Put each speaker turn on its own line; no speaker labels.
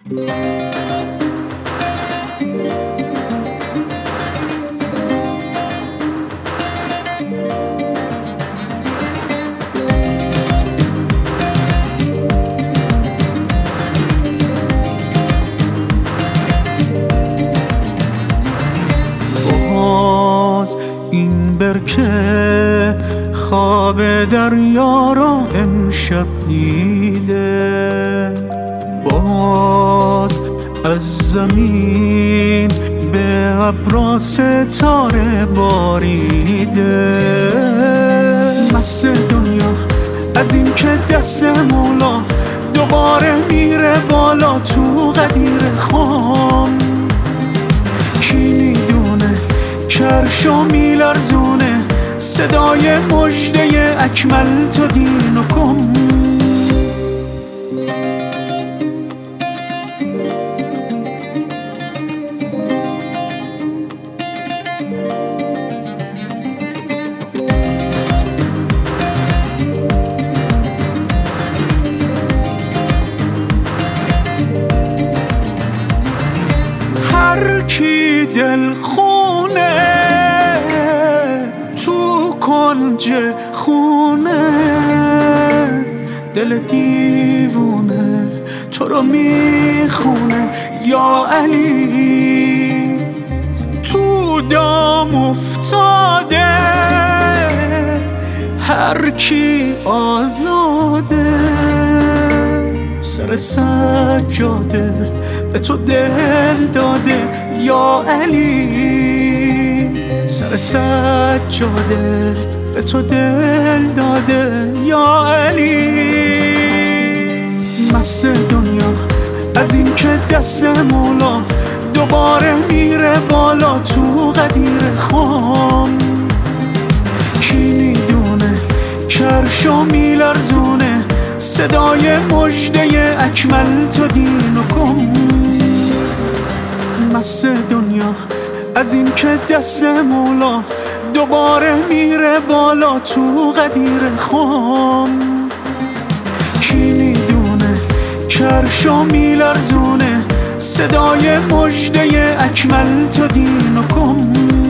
این برکه خواب دریا را امشب دیده، باز از زمین به ابر ستاره باریده. مست دنیا از این که دست مولا دوباره میره بالا تو قدیر خام. کی میدونه کرشو میلرزونه صدای مژده اکمل تو دین و کم. هر کی دل خونه تو کنج خونه، دل دیوونه تو رو میخونه یا علی. تو دام افتاده هر کی آزاده، سر سجاده به تو دل داده یا علی. سر سجاده به تو دل داده یا علی. مست دنیا از این که دست مولا دوباره میره بالا تو قدیر خام. کی میدونه کرشو میلرزونه صدای مژده اکمل تو دین و کم. مست دنیا از این که دست مولا دوباره میره بالا تو قدیر خام. کی میدونه کرشو میلرزونه صدای مژده اکمل تو دین و کم.